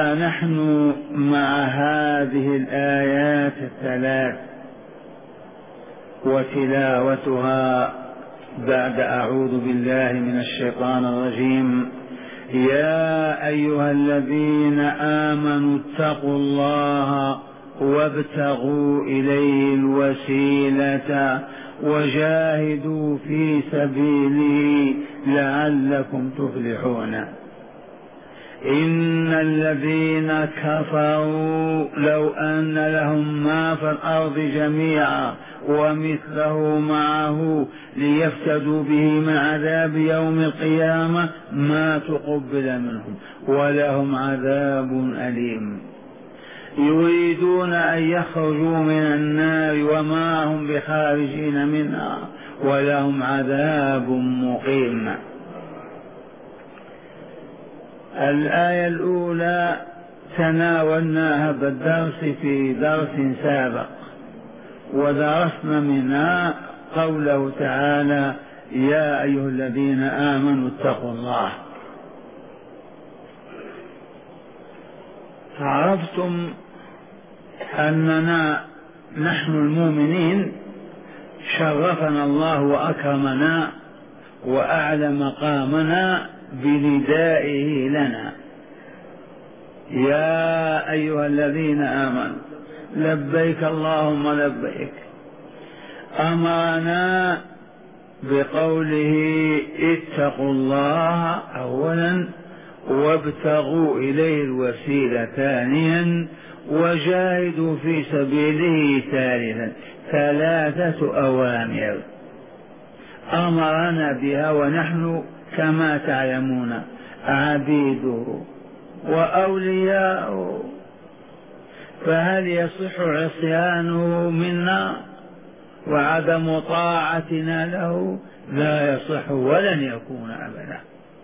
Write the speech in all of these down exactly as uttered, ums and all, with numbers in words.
ها نحن مع هذه الآيات الثلاث وتلاوتها بعد أعوذ بالله من الشيطان الرجيم. يا أيها الذين آمنوا اتقوا الله وابتغوا إليه الوسيلة وجاهدوا في سبيله لعلكم تفلحون. إن الذين كفروا لو أن لهم ما في الأرض جميعا ومثله معه ليفتدوا به من عذاب يوم القيامة ما تقبل منهم ولهم عذاب أليم. يريدون أن يخرجوا من النار وما هم بخارجين منها ولهم عذاب مقيم. الآية الأولى تناولناها بالدرس في درس سابق، ودرسنا منها قوله تعالى يا أيها الذين آمنوا اتقوا الله. عرفتم أننا نحن المؤمنين شرفنا الله وأكرمنا وأعلى مقامنا بندائه لنا يا أيها الذين آمنوا لبيك اللهم لبيك. أمرنا بقوله اتقوا الله أولا وابتغوا إليه الوسيلة ثانيا وجاهدوا في سبيله ثالثا. ثلاثة أوامر أمرنا بها ونحن كما تعلمون عبيده وأولياؤه، فهل يصح عصيانه منا وعدم طاعتنا له؟ لا يصح ولن يكون أبدا.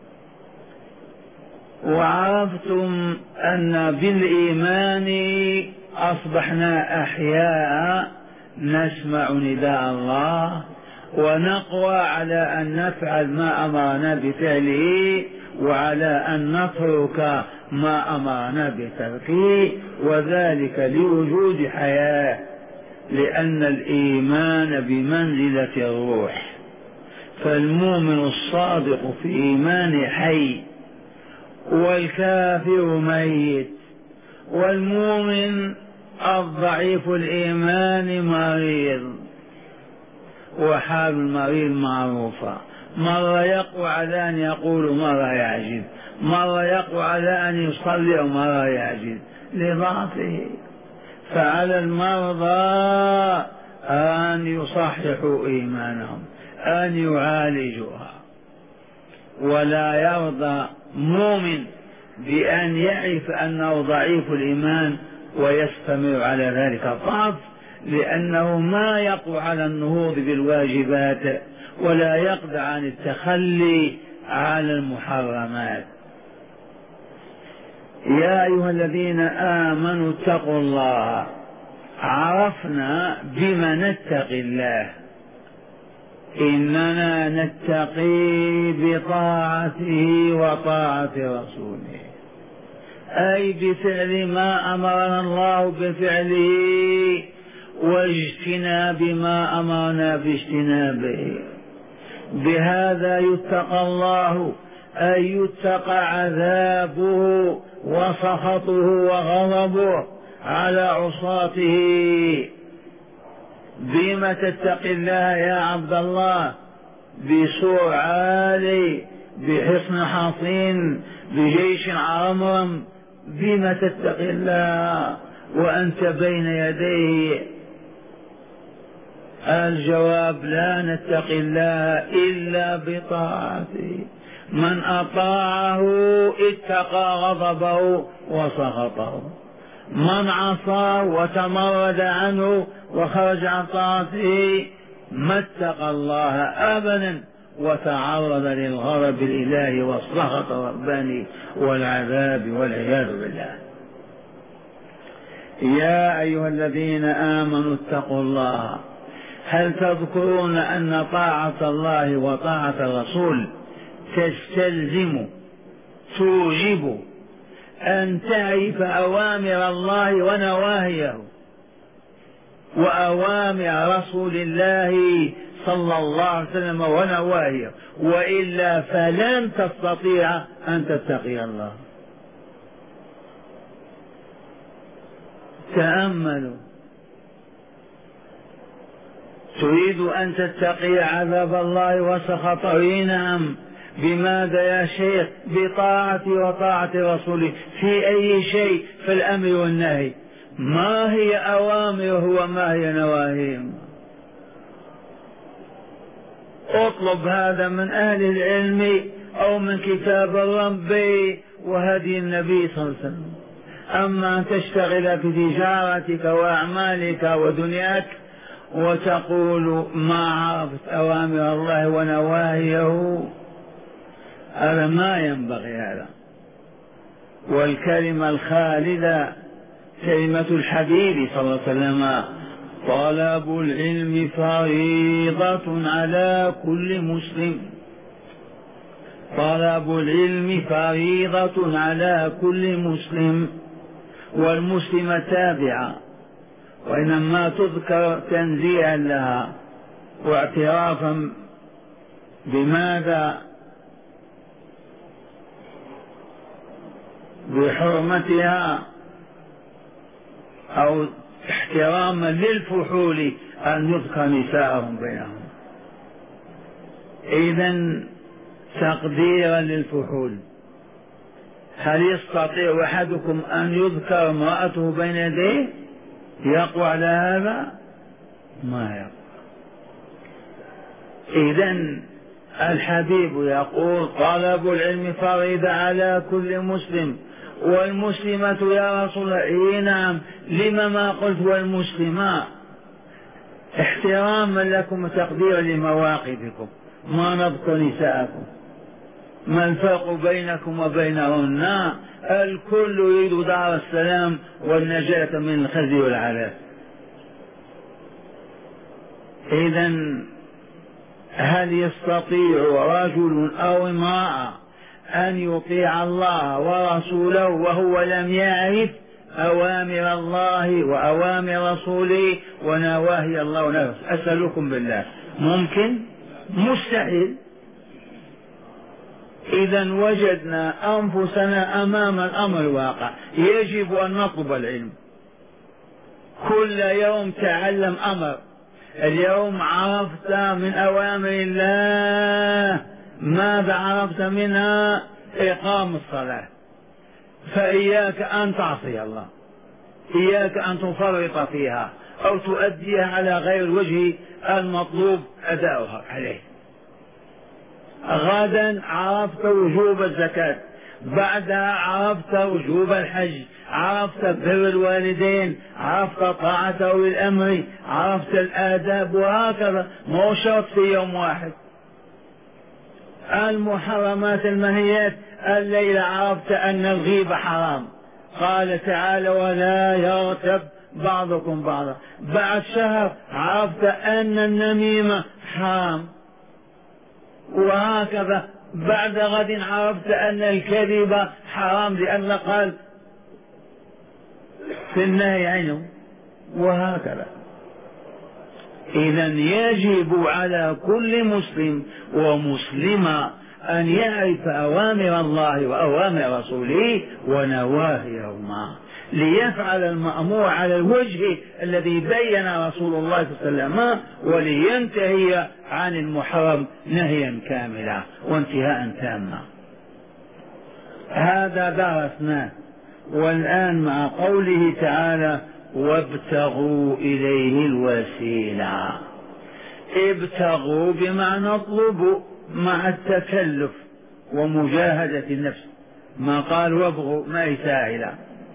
وعرفتم أن بالإيمان أصبحنا أحياء نسمع نداء الله ونقوى على أن نفعل ما أمرنا بفعله وعلى أن نترك ما أمرنا بتركه، وذلك لوجود حياة، لأن الإيمان بمنزلة الروح، فالمؤمن الصادق في إيمانه حي والكافر ميت، والمؤمن الضعيف الإيمان مريض، وحال المريض معروفة، مرة يقوى على أن يقول مرة يعجز، مرة يقوى على أن يصلي ومرة يعجز لضعفه. فعلى المرضى أن يصححوا إيمانهم، أن يعالجوها، ولا يرضى مؤمن بأن يعرف أنه ضعيف الإيمان ويستمر على ذلك الضعف، لأنه ما يقوى على النهوض بالواجبات ولا يقدر عن التخلي على المحرمات. يا أيها الذين آمنوا اتقوا الله. عرفنا بما نتقي الله، إننا نتقي بطاعته وطاعة رسوله، أي بفعل ما أمرنا الله بفعله واجتناب ما أمرنا باجتنابه. بهذا يتقى الله، أي يتقى عذابه وسخطه وغضبه على عصاته. بما تتقي الله يا عبد الله؟ بسور عالي، بحصن حصين، بجيش عرمرم. بما تتقي الله وأنت بين يديه؟ الجواب لا نتقي الله إلا بطاعته. من أطاعه اتقى غضبه وسخطه، من عصاه وتمرد عنه وخرج عن طاعته ما اتقى الله أبدا وتعرض للغضب الإلهي والسخط الرباني والعذاب والعياذ بالله. يا أيها الذين آمنوا اتقوا الله. هل تذكرون أن طاعة الله وطاعة الرسول تستلزم توجب أن تعرف أوامر الله ونواهيه وأوامر رسول الله صلى الله عليه وسلم ونواهيه، وإلا فلن تستطيع أن تتقي الله. تأملوا، تريد أن تتقي عذاب الله وسخطه؟ نعم. بماذا يا شيخ؟ بطاعة وطاعة رسوله في أي شيء؟ في الأمر والنهي. ما هي أوامره وما هي نواهيه؟ اطلب هذا من أهل العلم أو من كتاب الرب وهدي النبي صلى الله عليه وسلم. أما أن تشتغل في تجارتك وأعمالك ودنياك وتقول ما عرفت أوامر الله ونواهيه، هذا ما ينبغي هذا. والكلمة الخالدة كلمة الحبيب صلى الله عليه وسلم: طلب العلم فريضة على كل مسلم. طلب العلم فريضة على كل مسلم، والمسلم تابعة، وإنما تذكر تنزيها لها واعترافا بماذا؟ بحرمتها، أو احتراما للفحول أن يذكر نساءهم بينهم. إذن تقديرا للفحول، هل يستطيع أحدكم أن يذكر امرأته بين يديه؟ يقوى على هذا؟ ما يقوى. إذن الحبيب يقول: طلب العلم فريضة على كل مسلم، والمسلمة يا رسول الله. إيه نعم. لما ما قلت والمسلمات؟ احتراما لكم وتقديرا لمواقفكم. ما نذكر نساءكم، ما الفرق بينكم وبينهن؟ الكل يريد دار السلام والنجاة من الخزي والعذاب. إذن هل يستطيع رجل أو امرأة أن يطيع الله ورسوله وهو لم يعرف أوامر الله وأوامر رسوله ونواهي الله ونهيه؟ أسألكم بالله، ممكن؟ مستحيل. إذا وجدنا أنفسنا أمام الأمر الواقع، يجب أن نطلب العلم. كل يوم تعلم أمر. اليوم عرفت من أوامر الله، ماذا عرفت منها؟ إقام الصلاة، فإياك أن تعصي الله، إياك أن تفرط فيها أو تؤديها على غير الوجه المطلوب أداؤها عليه. غدا عرفت وجوب الزكاة، بعدها عرفت وجوب الحج، عرفت بر الوالدين، عرفت طاعة أولي الأمر، عرفت الآداب، وهكذا. مو شرط في يوم واحد. المحرمات المنهيات، الليلة عرفت أن الغيبة حرام، قال تعالى: ولا يغتب بعضكم بعضا. بعد شهر عرفت أن النميمة حرام، وهكذا. بعد غد عرفت أن الكذب حرام، لأن قال في النهي عنه، وهكذا. إذا يجب على كل مسلم ومسلمة أن يعرف أوامر الله وأوامر رسوله ونواهيهما، ليفعل المأمور على الوجه الذي بين رسول الله صلى الله عليه وسلم، ولينتهي عن المحرم نهيا كاملا وانتهاء تاما. هذا درسناه. والآن مع قوله تعالى: وابتغوا إليه الوسيلة. ابتغوا بمعنى اطلبوا، مع التكلف ومجاهدة النفس. ما قال وابغوا ما هي ساهلة.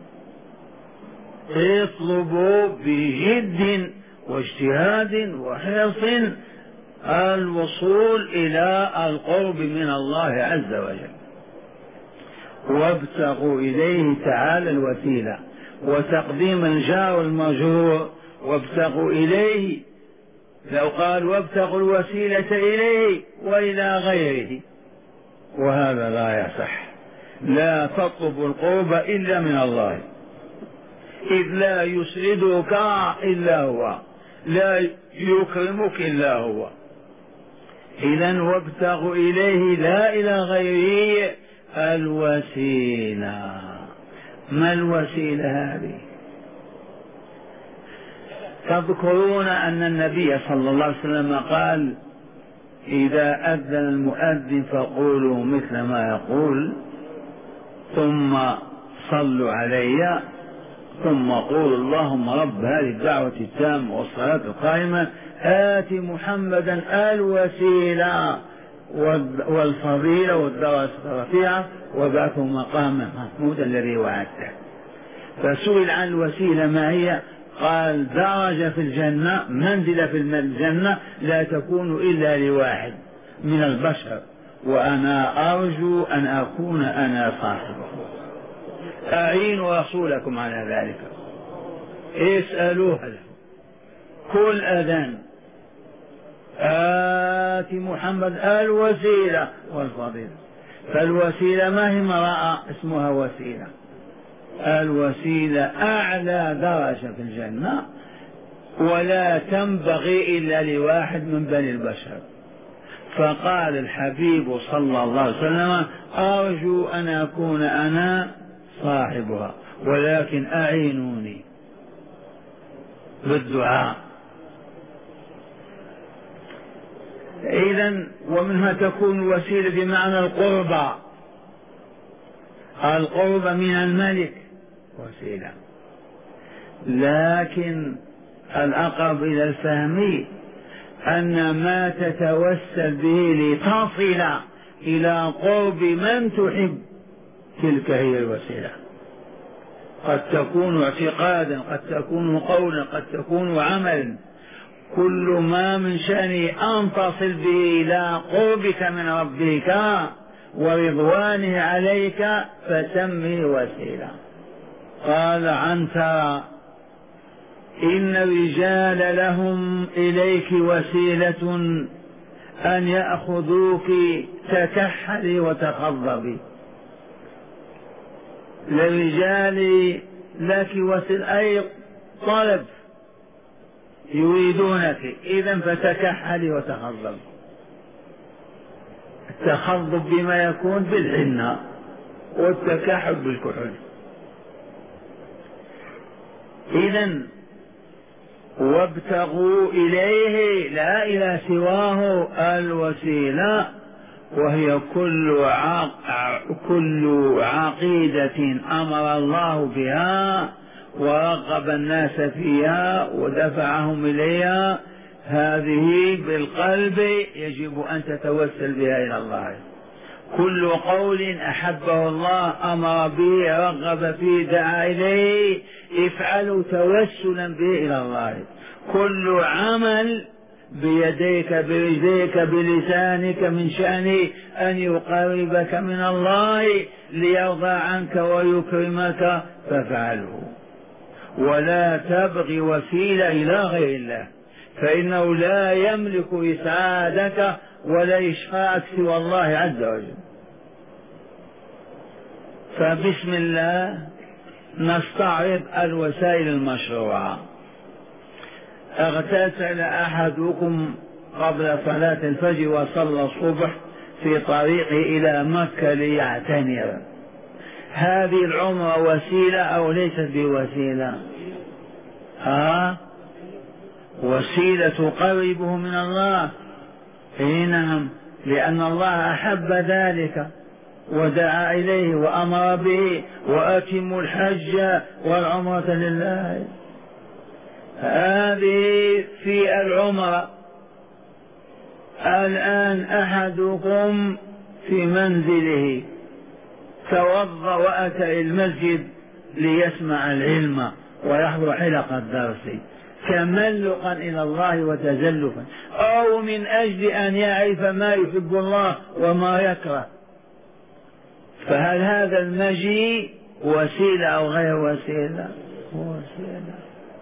اطلبوا بجد واجتهاد وحرص الوصول إلى القرب من الله عز وجل. وابتغوا إليه تعالى الوسيلة، وتقديم الجار والمجرور. وابتغوا إليه، لو قال وابتغوا الوسيلة إليه وإلى غيره، وهذا لا يصح، لا تطلب القرب إلا من الله، إذ لا يسعدك إلا هو، لا يكرمك إلا هو. إذا وابتغ إليه لا إلى غيره الوسيلة. ما الوسيلة هذه؟ تذكرون أن النبي صلى الله عليه وسلم قال إذا أذن المؤذن فقولوا مثل ما يقول ثم صلوا علي ثم قولوا اللهم رب هذه الدعوة التامة والصلاة القائمة آت محمدا الوسيلة والفضيلة والدرجة الرفيعة وبعثه مقاما محمودا الذي وعدته. فسئل عن الوسيلة ما هي؟ قال درجة في الجنة، منزلة في الجنة لا تكون إلا لواحد من البشر، وأنا أرجو أن أكون أنا صاحبه. أعينوا رسولكم على ذلك، اسألوه له. كل أذان آت محمد الوسيلة والفضيلة. فالوسيلة ما هي امرأة اسمها وسيلة، الوسيلة أعلى درجة في الجنة، ولا تنبغي إلا لواحد من بني البشر. فقال الحبيب صلى الله عليه وسلم أرجو أن أكون أنا صاحبها، ولكن أعينوني بالدعاء. إذن ومنها تكون وسيلة بمعنى القربى، القرب من الملك وسيلة، لكن الأقرب إلى الفهم أن ما تتوسل به لتصل إلى قرب من تحب تلك هي الوسيلة. قد تكون اعتقادا، قد تكون قولا، قد تكون عملا، كل ما من شأنه أن تصل به إلى قربك من ربك ورضوانه عليك فسمه وسيلة. قال عنترة إن الرجال لهم إليك وسيلة أن يأخذوك تكحلي وتخضبي. للرجال لك وسيلة أي طلب يريدونك، إذا فتكحلي وتخضبي. التخضب بما يكون بالحنة والتكحل بالكحل. إذن وابتغوا إليه لا إلى سواه الوسيلة، وهي كل عق... كل عقيدة أمر الله بها ورغب الناس فيها ودفعهم إليها، هذه بالقلب يجب أن تتوسل بها إلى الله. كل قول أحبه الله أمر به رغب فيه دعا إليه افعلوا توسلا به إلى الله. كل عمل بيديك برجليك بلسانك من شأنه أن يقربك من الله ليرضى عنك ويكرمك فافعله، ولا تبغي وسيلة إلى غير الله، فإنه لا يملك إسعادك ولا إشفاءك سوى الله عز وجل. فبسم الله نستعرض الوسائل المشروعة. اغتسل أحدكم قبل صلاة الفجر وصلى الصبح في طريقه إلى مكة ليعتمر. هذه العمرة وسيلة أو ليست بوسيلة؟ ها؟ وسيلة تقربه من الله. إيه نعم، لأن الله أحب ذلك ودعا إليه وأمر به وأتموا الحج والعمرة لله. هذه في العمرة. الآن أحدكم في منزله توضأ وأتى المسجد ليسمع العلم ويحضر حلقة الدرس تملقا إلى الله وتزلفا، أو من أجل أن يعرف ما يحب الله وما يكره. فهل هذا المجيء وسيلة أو غير وسيلة؟ وسيلة.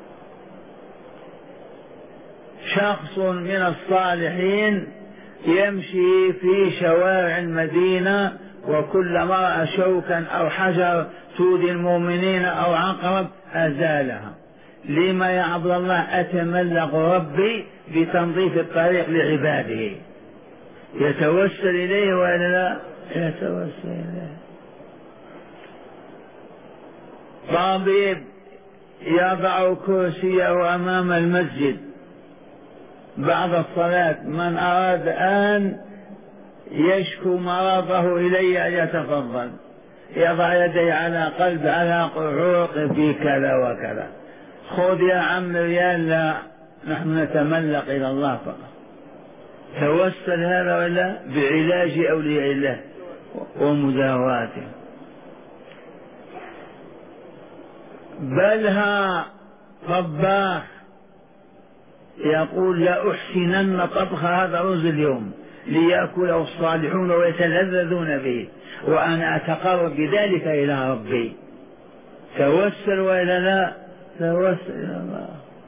شخص من الصالحين يمشي في شوارع المدينة وكلما رأى شوكا أو حجر تؤذي المؤمنين أو عقرب أزالها. لما يا عبد الله أتملق ربي بتنظيف الطريق لعباده؟ يتوسل إليه ولا لا يتوسل إليه؟ طبيب يضع كرسيه أمام المسجد بعد الصلاة، من أراد أن يشكو مرضه إلي أن يتفضل، يضع يديه على قلب على قعوق في كذا وكذا. خذ يا عم ريال، لا، نحن نتملق إلى الله فقط. توسل هذا ولا بعلاج أولياء الله ومداواته. بلها طباخ يقول لا أحسنن طبخ هذا رز اليوم ليأكله الصالحون ويتلذذون به، وأنا أتقرب بذلك إلى ربي. توسل وإلا لا توسل إلى الله.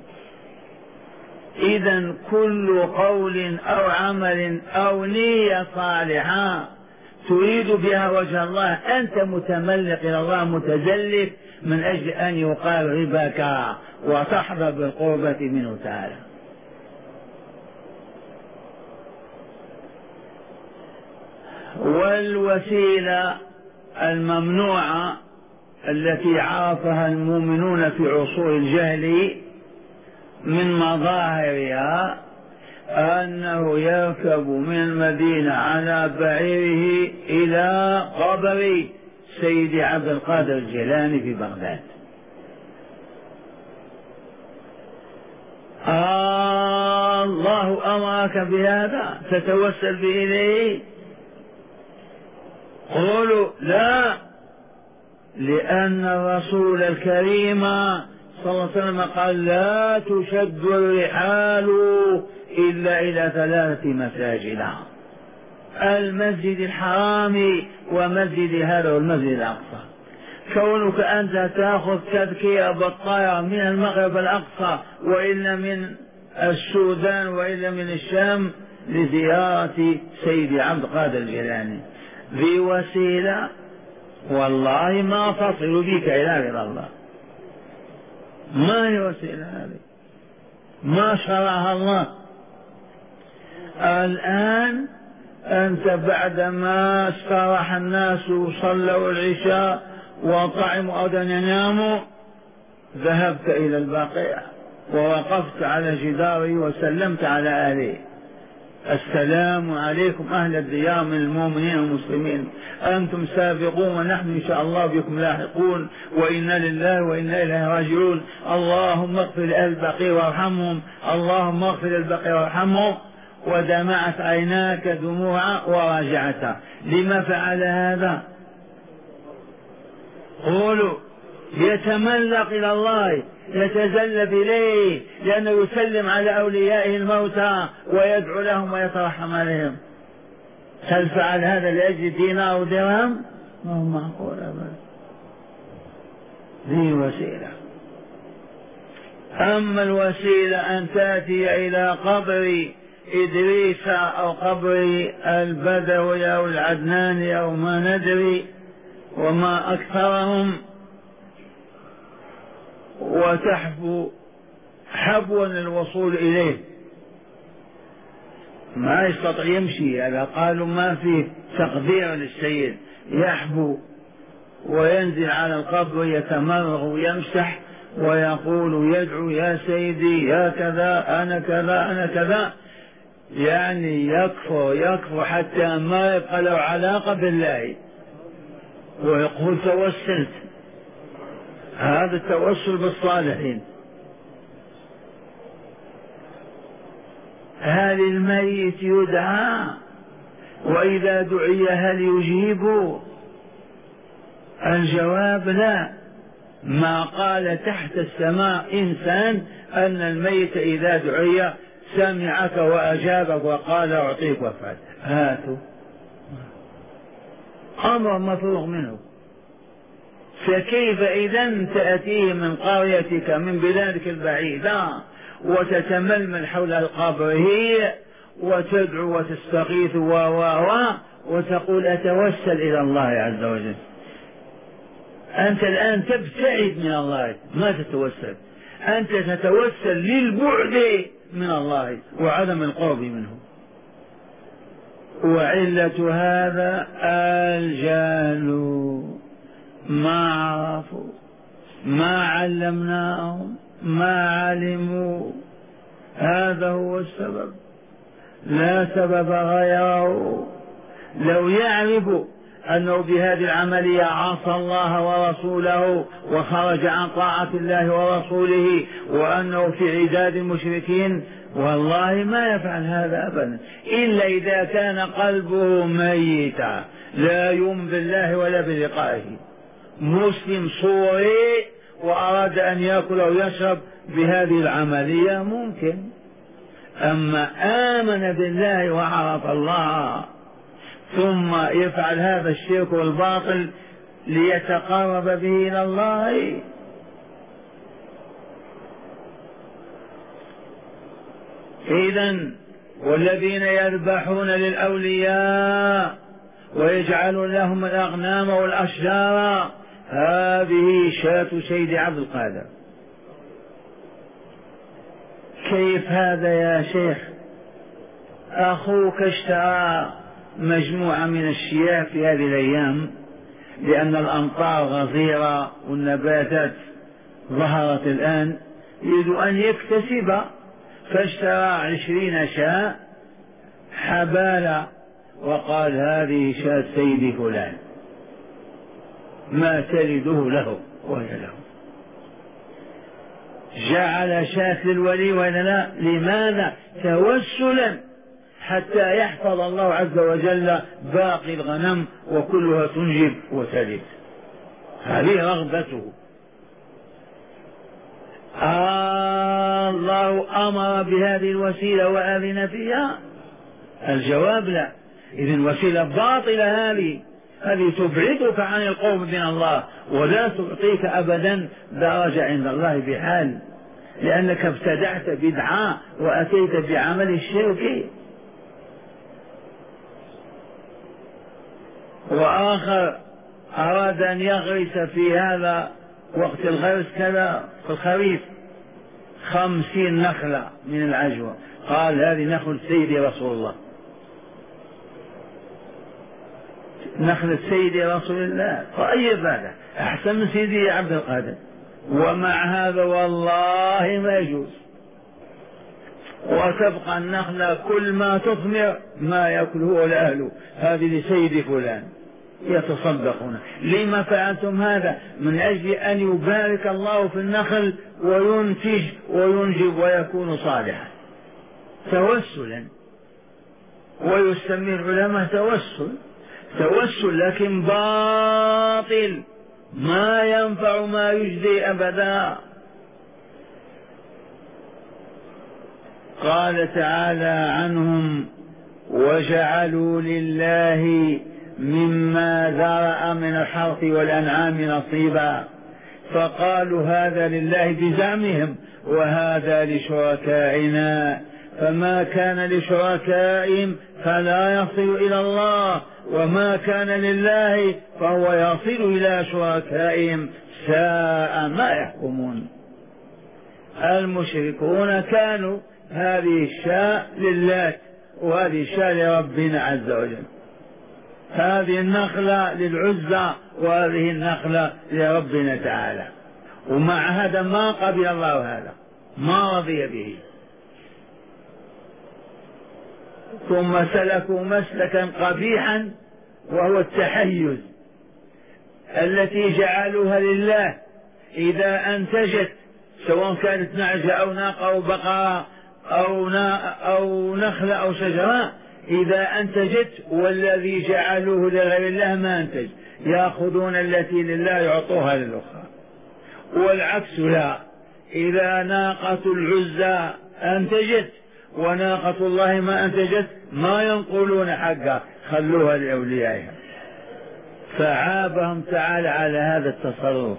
إذا كل قول أو عمل أو نية صالحة تريد بها وجه الله أنت متملق إلى الله متزلف من أجل أن يقربك وتحظى بالقربة منه تعالى. والوسيلة الممنوعة التي عرفها المؤمنون في عصور الجهل من مظاهرها أنه يركب من المدينة على بعيره إلى قبر سيد عبد القادر الجيلاني في بغداد. آه الله أمرك بهذا تتوسل به إليه؟ قولوا لا، لأن الرسول الكريم صلى الله عليه وسلم قال لا تشد الرحال إلا إلى ثلاثة مساجد: المسجد الحرام ومسجد هذا والمسجد الأقصى. كونك أنت تأخذ تذكية بالطائرة من المغرب الأقصى وإلا من السودان وإلا من الشام لزيارة سيد عبد القادر الجيلاني ذي وسيلة والله ما تصل بك إلى رضا الله. ما هي وسيلة هذه؟ ما شرعها الله. الآن أنت بعدما استراح الناس وصلوا العشاء وطعموا أو يناموا ذهبت إلى البقيع ووقفت على جداره وسلمت على أهله: السلام عليكم أهل الديار من المؤمنين والمسلمين، أنتم سابقون ونحن إن شاء الله بكم لاحقون، وإنا لله وإنا إليه راجعون، اللهم اغفر لأهل البقيع وارحمهم، اللهم اغفر للبقيع وارحمهم. ودمعت عيناك دموعا وراجعتها. لما فعل هذا؟ قولوا يتملق إلى الله، يتزلف إليه، لأنه يسلم على أوليائه الموتى ويدعو لهم ويترحم عليهم. هل فعل هذا لأجل دينار ودرهم؟ ما هو معقول أبدا. ذي وسيلة. أما الوسيلة أن تأتي إلى قبر إدريس أو قبر البدوي أو العدناني أو ما ندري وما أكثرهم وتحبو حبوا للوصول إليه، ما يستطيع يمشي. هذا قالوا ما فيه تقدير للسيد، يحبو وينزل على القبر يتمرغ ويمسح ويقول يدعو يا سيدي يا كذا أنا كذا أنا كذا، يعني يكفر يكفر حتى ما يبقى له علاقة بالله ويقول توسلت. هذا التوسل بالصالحين. هل الميت يدعى؟ وإذا دعي هل يجيب؟ الجواب لا. ما قال تحت السماء إنسان أن الميت إذا دعي سمعك وأجابك وقال أعطيك وفعل. هاتوا أمر مفروغ منه. فكيف إذا تأتيه من قريتك من بلادك البعيدة وتتململ حول القبر هي وتدعو وتستغيث و و و وتقول أتوسل إلى الله عز وجل. أنت الآن تبتعد من الله، ما تتوسل، أنت تتوسل للبعد من الله وعدم القرب منه. وعلة هذا الجهل، ما عرفوا، ما علمناهم، ما علموا، هذا هو السبب، لا سبب غيره. لو يعرفوا أنه بهذه العملية عصى الله ورسوله وخرج عن طاعة الله ورسوله وأنه في عداد المشركين، والله ما يفعل هذا أبدا، إلا إذا كان قلبه ميتا لا يؤمن بالله ولا بلقائه، مسلم صوري وأراد أن يأكل أو يشرب بهذه العملية ممكن. أما آمن بالله وعرف الله ثم يفعل هذا الشرك والباطل ليتقرب به إلى الله، إذن والذين يذبحون للأولياء ويجعلون لهم الأغنام والأشجار، هذه شاة سيد عبد القادر. كيف هذا يا شيخ؟ أخوك اشترى مجموعة من الشياه في هذه الأيام لأن الأمطار غزيرة والنباتات ظهرت الآن، يريد أن يكتسب، فاشترى عشرين شاة حبالة وقال هذه شاة سيدي فلان ما تلده له وهي له. جعل شاة للولي ولا لا؟ لماذا؟ توسلا حتى يحفظ الله عز وجل باقي الغنم وكلها تنجب وتلد، هذه رغبته. آه الله أمر بهذه الوسيلة وآذن فيها؟ الجواب لا. إذن وسيلة باطلة هذه، هذه تبعدك عن القرب من الله ولا تعطيك أبدا درجة عند الله بحال، لأنك ابتدعت بدعة وأتيت بعمل الشرك. وآخر أراد أن يغرس في هذا وقت الغرس كذا في الخريف خمسين نخلة من العجوة، قال هذه نخل سيدي رسول الله، نخلة سيدي رسول الله، طيب هذا أحسن من سيدي عبد القادر، ومع هذا والله ما يجوز. وتبقى النخلة كل ما تثمر ما يأكله ولا أهله، هذه لسيد فلان يتصدقون. لما فعلتم هذا؟ من أجل أن يبارك الله في النخل وينتج وينجب ويكون صالحا، توسلا. ويسمي العلماء توسل، توسل لكن باطل ما ينفع ما يجزي أبدا. قال تعالى عنهم وجعلوا لله مما ذرأ من الحرث والأنعام نصيبا، فقالوا هذا لله بزعمهم وهذا لشركائنا، فما كان لشركائهم فلا يصل إلى الله، وما كان لله فهو يصل إلى شركائهم، ساء ما يحكمون. المشركون كانوا هذه الشاة لله وهذه الشاة لربنا عز وجل، هذه النخلة للعزى وهذه النخلة لربنا تعالى، ومع هذا ما قبل الله هذا، ما رضي به. ثم سلكوا مسلكا قبيحا وهو التحيز، التي جعلوها لله إذا أنتجت سواء كانت نعجة أو ناقة أو بقرة أو, أو نخلة أو شجرة، إذا أنتجت والذي جعلوه لغير الله ما أنتج، يأخذون التي لله يعطوها للأخرى. والعكس لا، إذا ناقة العزى أنتجت وناقة الله ما أنتجت ما ينقلون حقها، خلوها لأوليائها. فعابهم تعالى على هذا التصرف،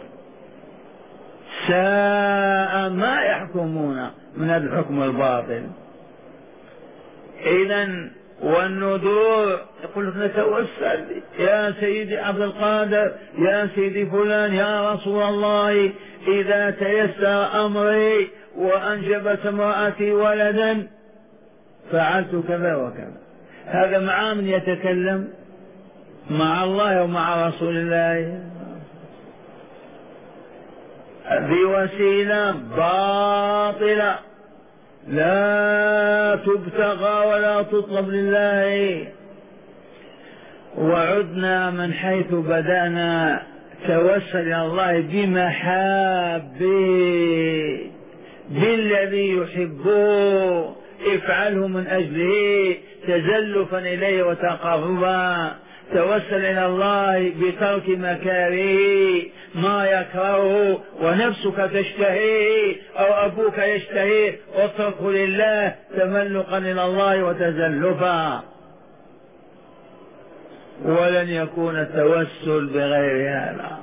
ساء ما يحكمون من الحكم الباطل. إذن والنذور، يقول لك نتوسل يا سيدي عبد القادر، يا سيدي فلان، يا رسول الله إذا تيسر أمري وأنجبت امرأتي ولدا فعلت كذا وكذا. هذا مع من يتكلم؟ مع الله ومع رسول الله. بوسيلة باطلة لا تبتغى ولا تطلب لله. وعدنا من حيث بدأنا، توسل إلى الله بمحابه، بالذي يحبه، افعله من أجله تزلفا إليه وتقربا. توسل إلى الله بترك مكاره ما يكرهه ونفسك تشتهيه أو أبوك يشتهيه، واتركه لله تملقا إلى الله وتزلفا. ولن يكون التوسل بغير هذا.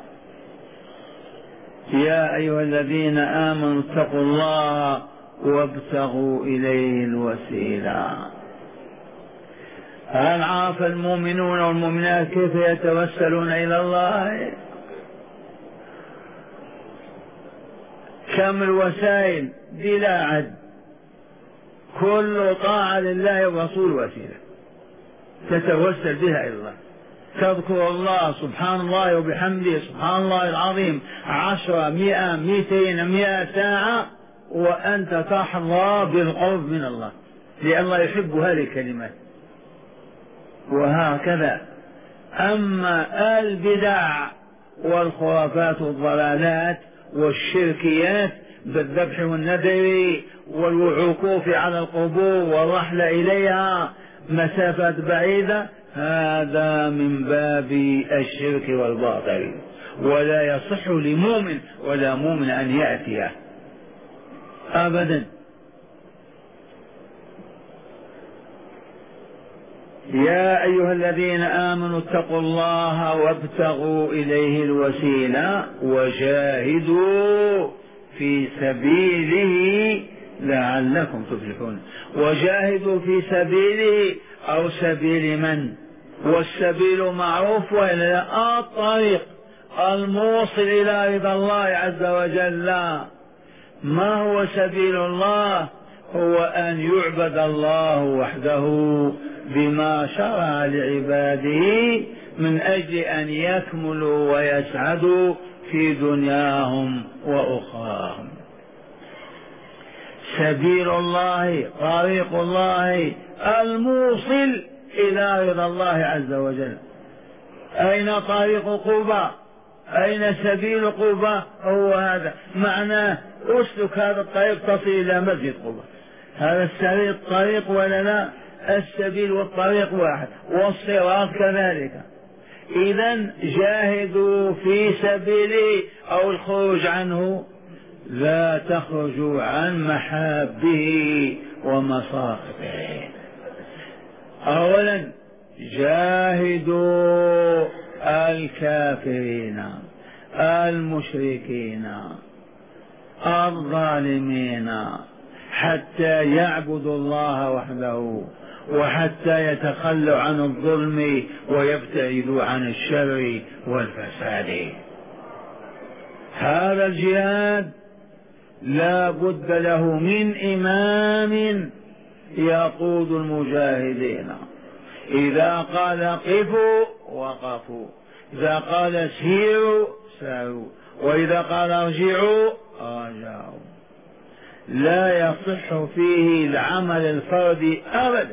يا أيها الذين آمنوا اتقوا الله وابتغوا إليه الوسيلة. هل عرف المؤمنون والمؤمنات كيف يتوسلون إلى الله؟ كم الوسائل بلا عد، كل طاعة لله والرسول وسيلة تتوسل بها إلى الله. تذكر الله سبحان الله وبحمده سبحان الله العظيم عشرة مئة مئتين مئة ساعة وأنت تحظى بالقرب من الله، لأن الله يحب هذه الكلمات. وهكذا. أما البدع والخرافات والضلالات والشركيات بالذبح والنذر والوقوف على القبور والرحلة إليها مسافات بعيدة، هذا من باب الشرك والباطل، ولا يصح لمؤمن ولا مؤمن أن يأتيه أبدا. يا أيها الذين آمنوا اتقوا الله وابتغوا إليه الوسيلة وجاهدوا في سبيله لعلكم تفلحون. وجاهدوا في سبيله أو سبيل من؟ والسبيل معروف وإلا الطريق الموصل إلى رضا الله عز وجل. ما هو سبيل الله؟ هو أن يعبد الله وحده بما شرع لعباده من أجل أن يكملوا ويسعدوا في دنياهم وأخراهم. سبيل الله طريق الله الموصل إلى رضا الله عز وجل. أين طريق قباء؟ أين سبيل قباء؟ هو هذا معناه أسلك هذا الطريق تصل إلى مسجد قباء. هذا السبيل الطريق ولا لا؟ السبيل والطريق واحد، والصراط كذلك. إذن جاهدوا في سبيله أو الخروج عنه، لا تخرجوا عن محابه ومصاحبه. أولا جاهدوا الكافرين المشركين الظالمين حتى يعبدوا الله وحده، وحتى يتخلوا عن الظلم ويبتعدوا عن الشر والفساد. هذا الجهاد لا بد له من إمام يقود المجاهدين. إذا قال قفوا وقفوا، إذا قال سيروا ساروا، وإذا قال ارجعوا رجعوا. لا يصح فيه العمل الفردي أبدا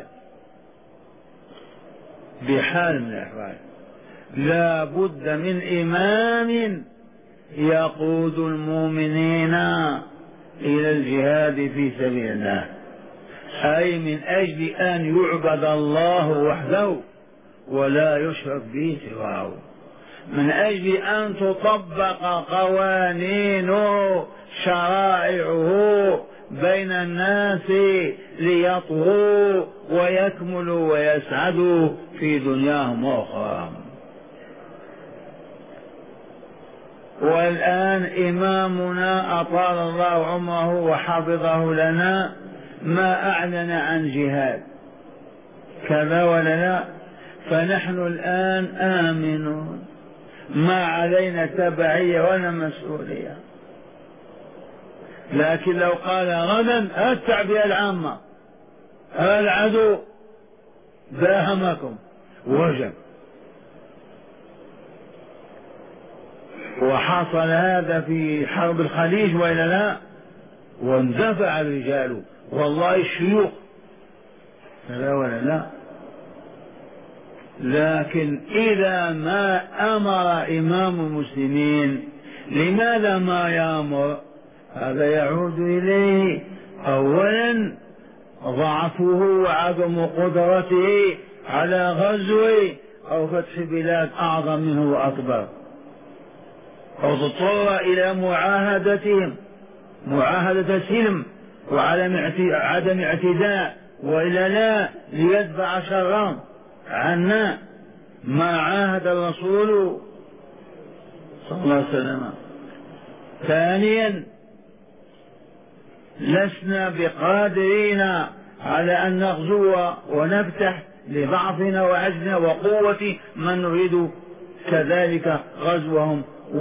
بحال من الأحوال. لا بد من إمام يقود المؤمنين إلى الجهاد في سبيل الله، أي من أجل أن يعبد الله وحده ولا يشرك به سواه، من أجل أن تطبق قوانينه شرائعه بين الناس ليطغوا ويكملوا ويسعدوا في دنياهم وأخراهم. والآن إمامنا أطال الله عمره وحفظه لنا ما أعلن عن جهاد، كذا ولا لا؟ فنحن الآن آمنون، ما علينا تبعية ولا مسؤولية. لكن لو قال غدا التعبئة العامة العدو داهمكم وجب. وحصل هذا في حرب الخليج وإلا لا؟ واندفع الرجال والله الشيوخ لا ولا لا؟ لكن إذا ما أمر إمام المسلمين لماذا ما يأمر؟ هذا يعود إليه أولا ضعفه وعدم قدرته على غزو أو فتح بلاد أعظم منه وأكبر، أو اضطر إلى معاهدتهم معاهدة سلم وعدم اعتداء وإلا لا ليدفع شرهم عنا ما عاهد الرسول صلى الله عليه وسلم. ثانيا لسنا بقادرين على أن نغزو ونفتح لضعفنا وعجزنا وقوة من نريد كذلك غزوهم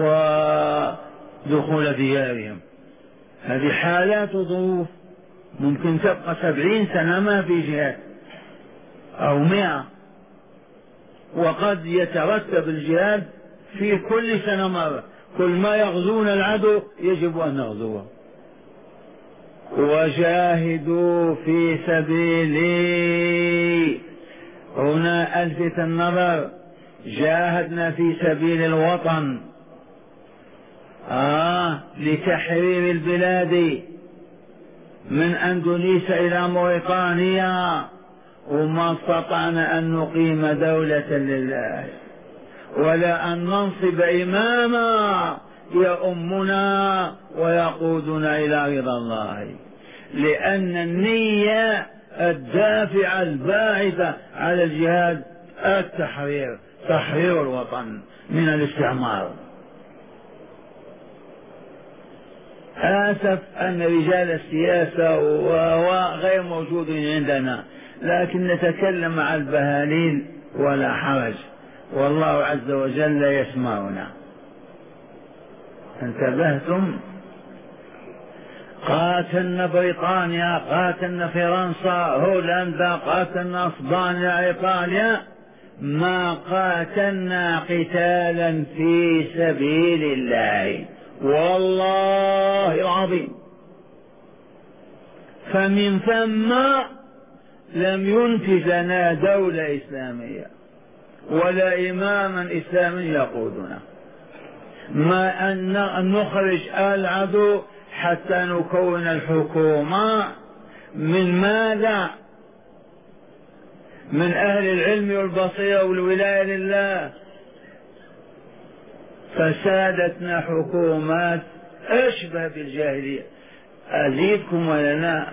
ودخول ديارهم. هذه حالات ظروف ممكن تبقى سبعين سنة ما في جهاد أو مئة، وقد يترتب الجهاد في كل سنة مرة، كل ما يغزون العدو يجب أن نغزوه. وجاهدوا في سبيلي، هنا ألفت النظر، جاهدنا في سبيل الوطن آه لتحرير البلاد من أندونيسيا إلى موريطانيا، وما استطعنا أن نقيم دولة لله ولا أن ننصب إماما يؤمنا ويقودنا إلى رضا الله، لأن النية الدافعة الباعثة على الجهاد التحرير، تحرير الوطن من الاستعمار. آسف أن رجال السياسة وغير موجودين عندنا، لكن نتكلم مع البهاليل ولا حرج، والله عز وجل يسمعنا. انتبهتم؟ قاتلنا بريطانيا، قاتلنا فرنسا، هولندا، قاتلنا اسبانيا، ايطاليا، ما قاتلنا قتالا في سبيل الله والله العظيم. فمن ثم لم ينتج لنا دولة إسلامية ولا إماما إسلامي يقودنا، ما أن نخرج العدو حتى نكون الحكومة من ماذا؟ من أهل العلم والبصيرة والولاية لله. فسادتنا حكومات أشبه بالجاهلية. أزيدكم ولنا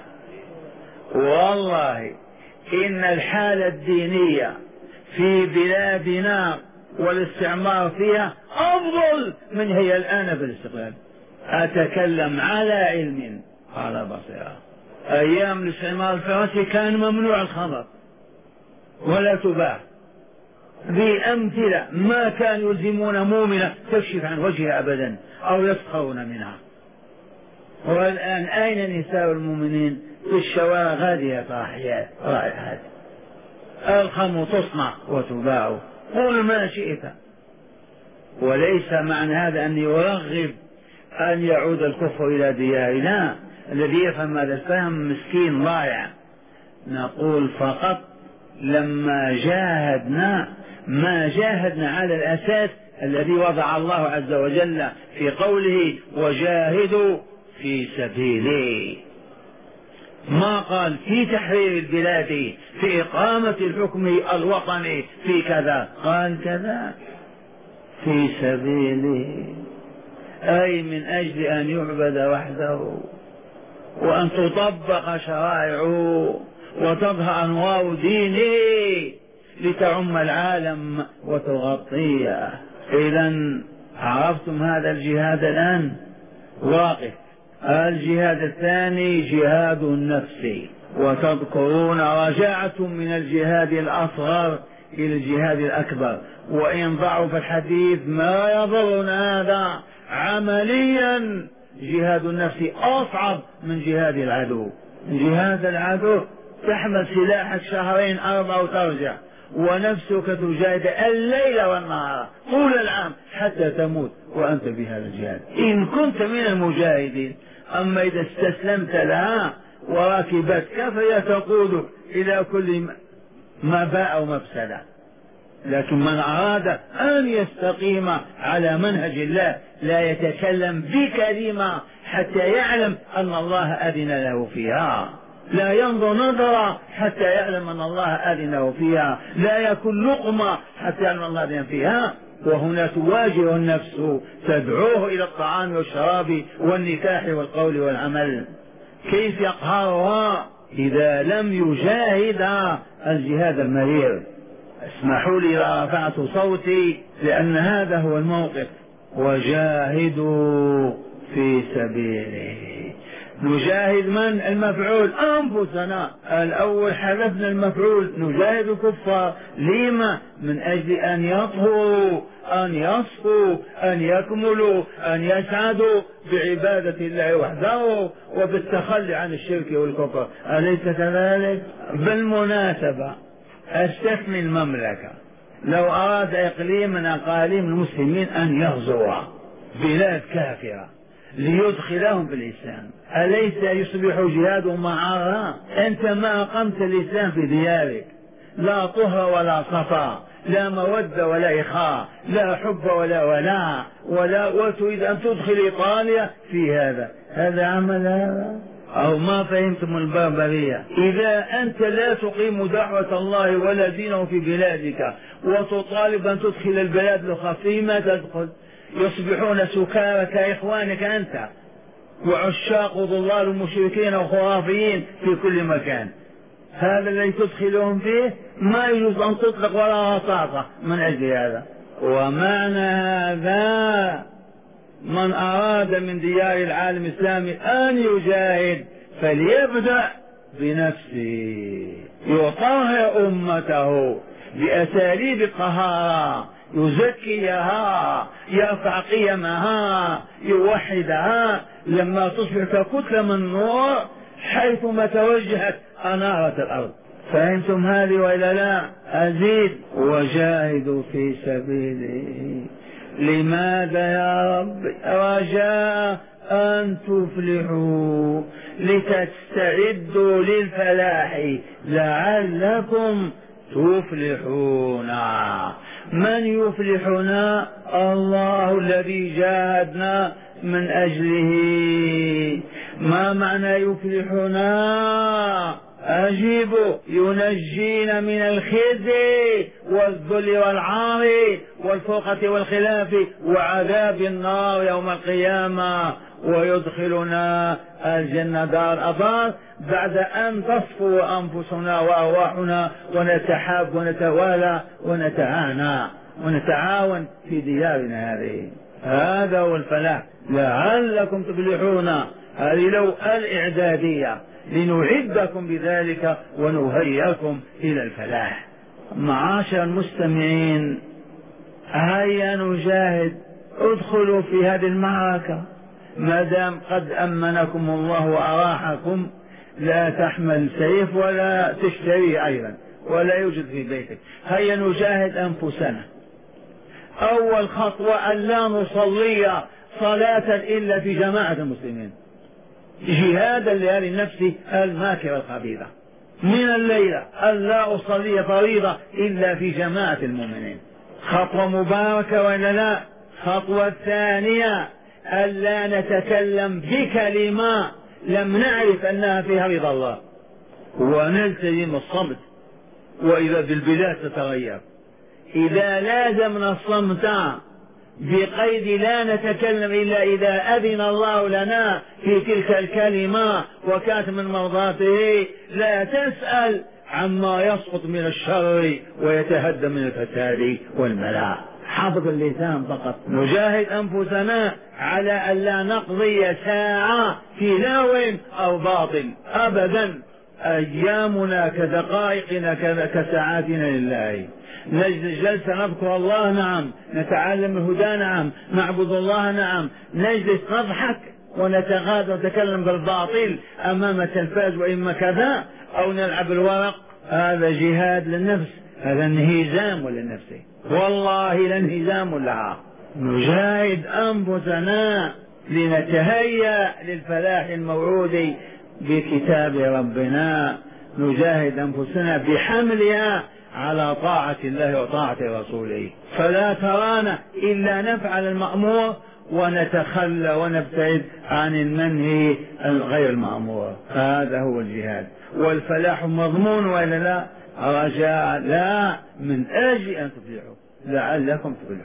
والله إن الحالة الدينية في بلادنا والاستعمار فيها أفضل من هي الآن في الاستقلال. أتكلم على علم على بصيرة. أيام الاستعمار الفرنسي كان ممنوع الخمر ولا تباع، بأمثلة ما كانوا يلزمون مؤمنة تكشف عن وجهها أبدا أو يسخرون منها. والآن أين نساء المؤمنين؟ في الشوارع غادية رائحات، الخمر تصنع وتباع، قل ما شئت. وليس معنى هذا أن يرغب أن يعود الكفر إلى ديارنا. الذي يفهم هذا الفهم مسكين ضائع. نقول فقط لما جاهدنا ما جاهدنا على الأساس الذي وضع الله عز وجل في قوله وجاهدوا في سبيله. ما قال في تحرير البلاد، في إقامة الحكم الوطني، في كذا، قال كذا في سبيله، أي من أجل أن يعبد وحده وأن تطبق شرائعه وتظهر أنوار دينه لتعم العالم وتغطيه. إذا عرفتم هذا الجهاد الآن واقف. الجهاد الثاني جهاد النفس وتذكرون رجعتم من الجهاد الأصغر إلى الجهاد الأكبر، وإن ضعف الحديث ما يضرنا هذا عمليا. جهاد النفس أصعب من جهاد العدو. جهاد العدو تحمل سلاحك شهرين أربعة وترجع، ونفسك تجاهد الليل والنهار طول العام حتى تموت وأنت بهذا الجهاد إن كنت من المجاهدين. أما إذا استسلمت لها وركبتك فهي تقودك إلى كل ما باء أو مفسدة. لكن من أراد أن يستقيم على منهج الله لا يتكلم بكلمة حتى يعلم أن الله أذن له فيها، لا ينظر نظرة حتى يعلم أن الله أذن له فيها، لا يكون لقمة حتى يعلم أن الله أذن فيها. وهنا تواجه النفس تدعوه إلى الطعام والشراب والنكاح والقول والعمل. كيف يقهرها إذا لم يجاهد الجهاد المرير؟ اسمحوا لي إذا رفعت صوتي لأن هذا هو الموقف. وجاهدوا في سبيله. نجاهد من؟ المفعول أنفسنا. الأول حذفنا المفعول، نجاهد الكفار. لما؟ من أجل أن يطهروا، أن يصفوا، أن يكملوا، أن يسعدوا بعبادة الله وحده وبالتخلي عن الشرك والكفر. أليس كذلك؟ بالمناسبة استثني المملكة، لو أراد إقليم من أقاليم المسلمين أن يغزو بلاد كافرة ليدخلهم في الإسلام، أليس يصبح جهاد معها؟ أنت ما أقمت الإسلام في ديارك، لا طهر ولا صفا، لا مودة ولا إخاء، لا حب ولا ولاء ولا، وتريد أن تدخل إيطاليا في هذا هذا عمل هذا؟ أو ما فهمتم البربرية؟ إذا أنت لا تقيم دعوة الله ولا دينه في بلادك وتطالب أن تدخل البلاد الأخرى، فيما تدخل؟ يصبحون سكارى كإخوانك أنت، وعشاق ضلال المشركين وخرافيين في كل مكان. هذا الذي تدخلهم فيه ما يجوز أن تطلق ولا رصاصة من أجل هذا. ومعنى هذا من أراد من ديار العالم الإسلامي أن يجاهد فليبدأ بنفسه، يطهر أمته بأساليب قهارة، يزكيها، يرفع قيمها، يوحدها، لما تصبح ككتلة من نور حيثما توجهت أنارت الأرض. فهمتم هذه وإلا لا؟ أزيد. وجاهدوا في سبيله. لماذا يا رب؟ رجاء أن تفلحوا، لتستعدوا للفلاح لعلكم تفلحون. من يفلحنا؟ الله الذي جاهدنا من أجله. ما معنى يفلحنا؟ أجيبوا. ينجينا من الخزي والذل والعار والفرقة والخلاف وعذاب النار يوم القيامة، ويدخلنا الجنة دار الأبرار بعد أن تصفو أنفسنا وأرواحنا ونتحاب ونتوالى ونتعانى ونتعاون في ديارنا هذه. هذا هو الفلاح، لعلكم تفلحون. هذه لو الإعدادية لنعدكم بذلك ونهيئكم إلى الفلاح. معاشر المستمعين، هيا نجاهد، ادخلوا في هذه المعركة ما دام قد أمنكم الله وأراحكم. لا تحمل سيف ولا تشتري أيضا ولا يوجد في بيتك. هيا نجاهد أنفسنا. أول خطوة أن لا نصلي صلاة إلا في جماعة المسلمين، جهادا لهذه النفس الماكرة الخبيثة. من الليلة أن لا أصلي فريضة إلا في جماعة المؤمنين. خطوة مباركة ولا لا؟ خطوة الثانية ألا نتكلم بكلمة لم نعرف أنها فيها رضا الله، ونلتزم الصمت. وإذا بالبلاد تتغير، إذا لازمنا الصمت بقيد لا نتكلم إلا إذا أذن الله لنا في تلك الكلمة وكانت من مرضاته، لا تسأل عما يسقط من الشر ويتهدم من الفساد والبلاء. حفظ اللسان فقط. نجاهد أنفسنا على أن لا نقضي ساعة في لهو أو باطل أبدا. أيامنا كدقائقنا كساعاتنا لله. نجلس جلسة نذكر الله، نعم، نتعلم الهدى، نعم، نعبد الله، نعم، نجلس نضحك ونتغاضى ونتكلم بالباطل أمام التلفاز وإما كذا، أو نلعب الورق، هذا جهاد للنفس، هذا انهزام للنفس، والله لانهزام لها. نجاهد أنفسنا لنتهيأ للفلاح الموعود بكتاب ربنا، نجاهد أنفسنا بحملها على طاعة الله وطاعة رسوله، فلا ترانا إلا نفعل المأمور ونتخلى ونبتعد عن المنهي غير المأمور. هذا هو الجهاد، والفلاح مضمون وإلا لا؟ رجاء لا، من أجل أن تفلحوا لعلكم تفلحون.